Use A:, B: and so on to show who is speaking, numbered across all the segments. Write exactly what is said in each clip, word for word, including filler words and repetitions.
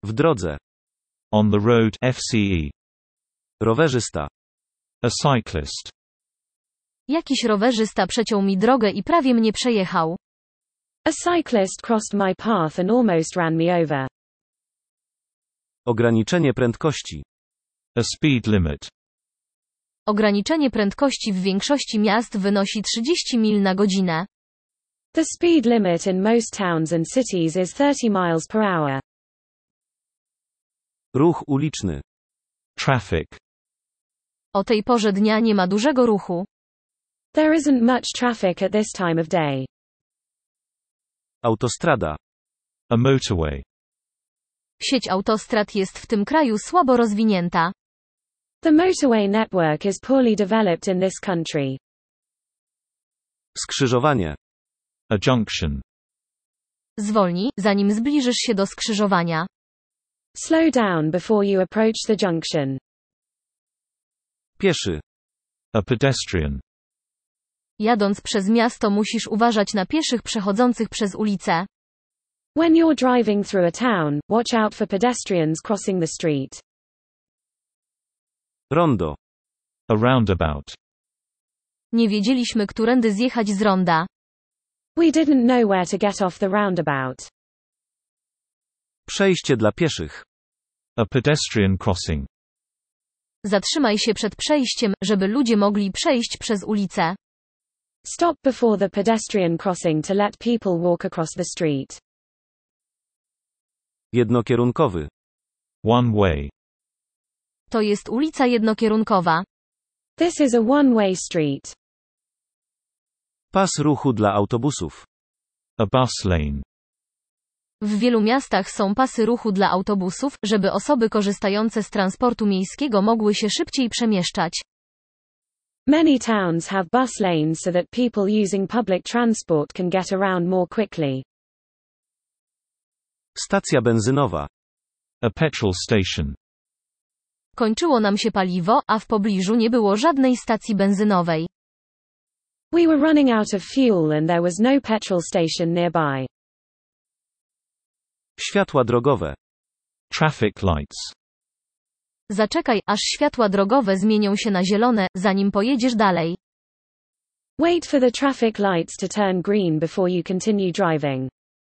A: W drodze.
B: On the road F C E.
A: Rowerzysta.
B: A cyclist.
C: Jakiś rowerzysta przeciął mi drogę i prawie mnie przejechał.
D: A cyclist crossed my path and almost ran me over.
A: Ograniczenie prędkości.
B: A speed limit.
C: Ograniczenie prędkości w większości miast wynosi trzydzieści mil na godzinę.
D: The speed limit in most towns and cities is thirty miles per hour.
A: Ruch uliczny.
B: Traffic.
C: O tej porze dnia nie ma dużego ruchu.
D: There isn't much traffic at this time of day.
A: Autostrada.
B: A motorway.
C: Sieć autostrad jest w tym kraju słabo rozwinięta.
D: The motorway network is poorly developed in this country.
A: Skrzyżowanie.
B: A junction.
C: Zwolnij, zanim zbliżysz się do skrzyżowania.
D: Slow down before you approach the junction.
A: Pieszy.
B: A pedestrian.
C: Jadąc przez miasto musisz uważać na pieszych przechodzących przez ulicę.
D: When you're driving through a town, watch out for pedestrians crossing the street.
A: Rondo.
B: A roundabout.
C: Nie wiedzieliśmy, którędy zjechać z ronda.
D: We didn't know where to get off the roundabout.
A: Przejście dla pieszych.
B: A pedestrian crossing.
C: Zatrzymaj się przed przejściem, żeby ludzie mogli przejść przez ulicę.
D: Stop before the pedestrian crossing to let people walk across the street.
A: Jednokierunkowy.
B: One way.
C: To jest ulica jednokierunkowa.
D: This is a one-way street.
A: Pas ruchu dla autobusów.
B: A bus lane.
C: W wielu miastach są pasy ruchu dla autobusów, żeby osoby korzystające z transportu miejskiego mogły się szybciej przemieszczać.
D: Many towns have bus lanes so that people using public transport can get around more quickly.
A: Stacja benzynowa.
B: A petrol station.
C: Kończyło nam się paliwo, a w pobliżu nie było żadnej stacji benzynowej.
D: We were running out of fuel and there was no petrol station nearby.
A: Światła drogowe.
B: Traffic lights.
C: Zaczekaj, aż światła drogowe zmienią się na zielone, zanim pojedziesz dalej.
D: Wait for the traffic lights to turn green before you continue driving.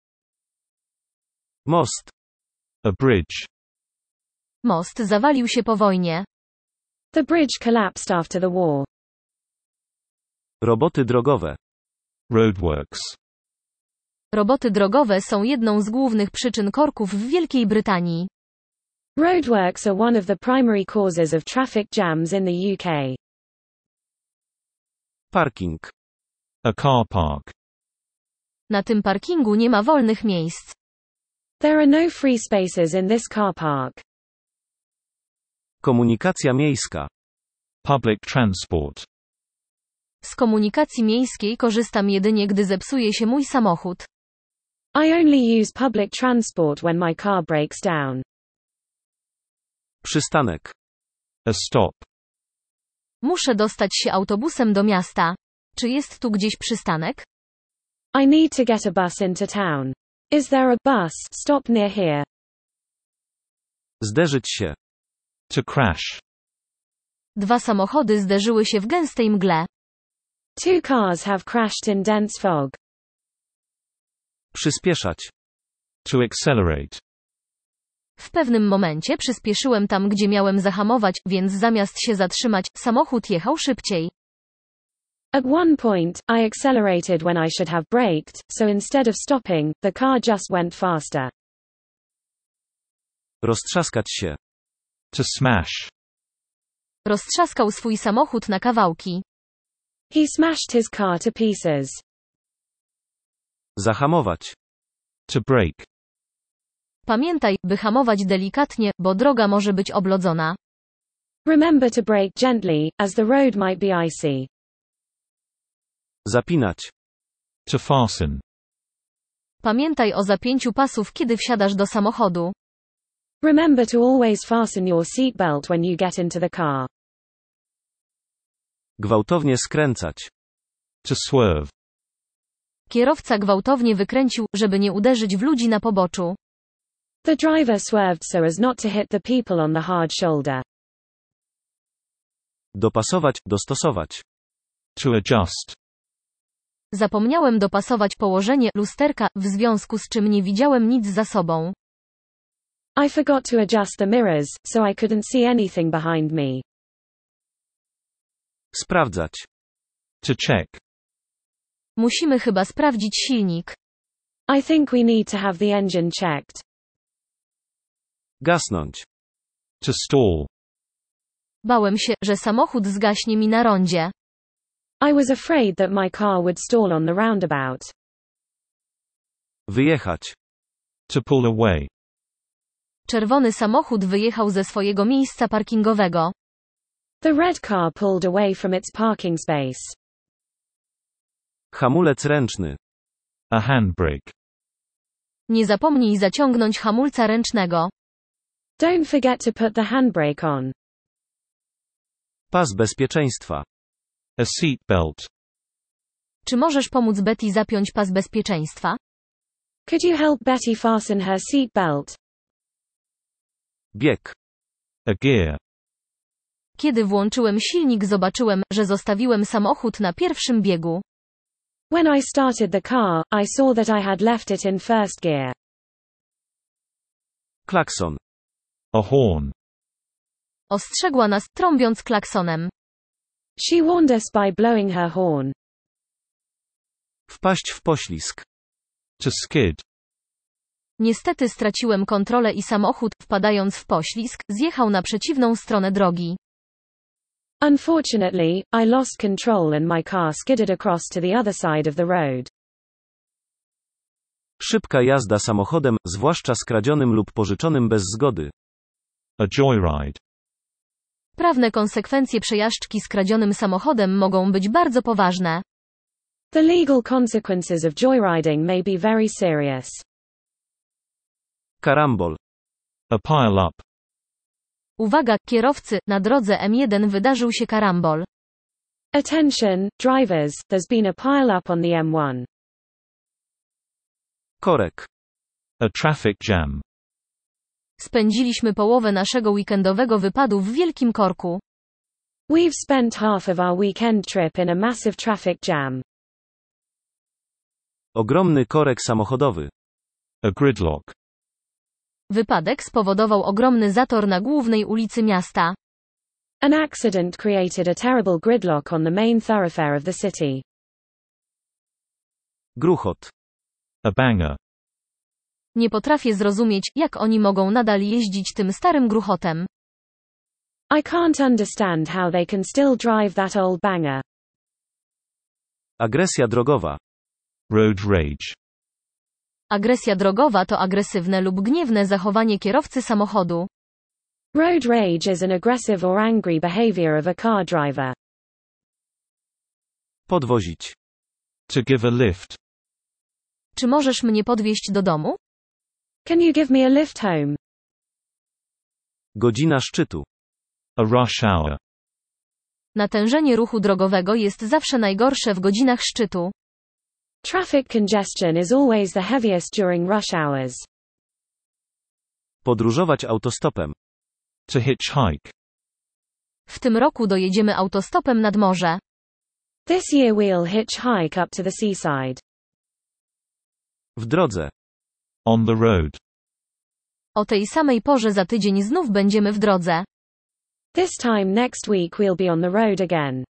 A: Most.
B: A bridge.
C: Most zawalił się po wojnie.
D: The bridge collapsed after the war.
A: Roboty drogowe.
B: Roadworks.
C: Roboty drogowe są jedną z głównych przyczyn korków w Wielkiej Brytanii.
D: Roadworks are one of the primary causes of traffic jams in the U K.
A: Parking.
B: A car park.
C: Na tym parkingu nie ma wolnych miejsc.
D: There are no free spaces in this car park.
A: Komunikacja miejska.
B: Public transport.
C: Z komunikacji miejskiej korzystam jedynie, gdy zepsuje się mój samochód.
D: I only use public transport when my car breaks down.
A: Przystanek.
B: A stop.
C: Muszę dostać się autobusem do miasta. Czy jest tu gdzieś przystanek?
D: I need to get a bus into town. Is there a bus stop near here?
A: Zderzyć się.
B: To crash.
C: Dwa samochody zderzyły się w gęstej mgle.
D: Two cars have crashed in dense fog.
A: Przyspieszać.
B: To accelerate.
C: W pewnym momencie przyspieszyłem tam, gdzie miałem zahamować, więc zamiast się zatrzymać, samochód jechał szybciej.
D: At one point, I accelerated when I should have braked, so instead of stopping, the car just went faster.
A: Roztrzaskać się.
B: To smash.
C: Roztrzaskał swój samochód na kawałki.
D: He smashed his car to pieces.
A: Zahamować.
B: To brake.
C: Pamiętaj, by hamować delikatnie, bo droga może być oblodzona.
D: Remember to brake gently, as the road might be icy.
A: Zapinać.
B: To fasten.
C: Pamiętaj o zapięciu pasów, kiedy wsiadasz do samochodu.
D: Remember to always fasten your seatbelt when you get into the car.
A: Gwałtownie skręcać.
B: To swerve.
C: Kierowca gwałtownie wykręcił, żeby nie uderzyć w ludzi na poboczu.
D: The driver swerved so as not to hit the people on the hard shoulder.
A: Dopasować, dostosować.
B: To adjust.
C: Zapomniałem dopasować położenie lusterka, w związku z czym nie widziałem nic za sobą.
D: I forgot to adjust the mirrors, so I couldn't see anything behind me.
A: Sprawdzać.
B: To check.
C: Musimy chyba sprawdzić silnik.
D: I think we need to have the engine checked.
A: Gasnąć.
B: To stall.
C: Bałem się, że samochód zgaśnie mi na rondzie.
D: I was afraid that my car would stall on the roundabout.
A: Wyjechać.
B: To pull away.
C: Czerwony samochód wyjechał ze swojego miejsca parkingowego.
D: The red car pulled away from its parking space.
A: Hamulec ręczny.
B: A handbrake.
C: Nie zapomnij zaciągnąć hamulca ręcznego.
D: Don't forget to put the handbrake on.
A: Pas bezpieczeństwa.
B: A seat belt.
C: Czy możesz pomóc Betty zapiąć pas bezpieczeństwa?
D: Could you help Betty fasten her seat belt?
A: Bieg.
B: A gear.
C: Kiedy włączyłem silnik, zobaczyłem, że zostawiłem samochód na pierwszym biegu.
D: When I started the car, I saw that I had left it in first gear.
A: Klakson.
B: A horn.
C: Ostrzegła nas, trąbiąc klaksonem.
D: She warned us by blowing her horn.
A: Wpaść w poślizg.
B: To skid.
C: Niestety straciłem kontrolę i samochód, wpadając w poślizg, zjechał na przeciwną stronę drogi.
D: Unfortunately, I lost control and my car skidded across to the other side of the road.
A: Szybka jazda samochodem, zwłaszcza skradzionym lub pożyczonym bez zgody.
B: A joyride.
C: Prawne konsekwencje przejażdżki skradzionym samochodem mogą być bardzo poważne.
D: The legal consequences of joyriding may be very serious.
A: Karambol.
B: A pile-up.
C: Uwaga, kierowcy, na drodze M jeden wydarzył się karambol.
D: Attention, drivers, there's been a pile-up on the M one.
A: Korek.
B: A traffic jam.
C: Spędziliśmy połowę naszego weekendowego wypadu w wielkim korku.
D: We've spent half of our weekend trip in a massive traffic jam.
A: Ogromny korek samochodowy.
B: A gridlock.
C: Wypadek spowodował ogromny zator na głównej ulicy miasta.
D: An accident created a terrible gridlock on the main thoroughfare of the city.
A: Gruchot.
B: A banger.
C: Nie potrafię zrozumieć, jak oni mogą nadal jeździć tym starym gruchotem.
D: I can't understand how they can still drive that old banger.
A: Agresja drogowa.
B: Road rage.
C: Agresja drogowa to agresywne lub gniewne zachowanie kierowcy samochodu.
D: Road rage is an aggressive or angry behavior of a car driver.
A: Podwozić.
B: To give a lift.
C: Czy możesz mnie podwieźć do domu?
D: Can you give me a lift home?
A: Godzina szczytu.
B: A rush hour.
C: Natężenie ruchu drogowego jest zawsze najgorsze w godzinach szczytu.
D: Traffic congestion is always the heaviest during rush hours.
A: Podróżować autostopem.
B: To hitchhike.
C: W tym roku dojedziemy autostopem nad morze.
D: This year we'll hitchhike up to the seaside.
A: W drodze.
B: On the road.
C: O tej samej porze za tydzień znów będziemy w drodze.
D: This time next week we'll be on the road again.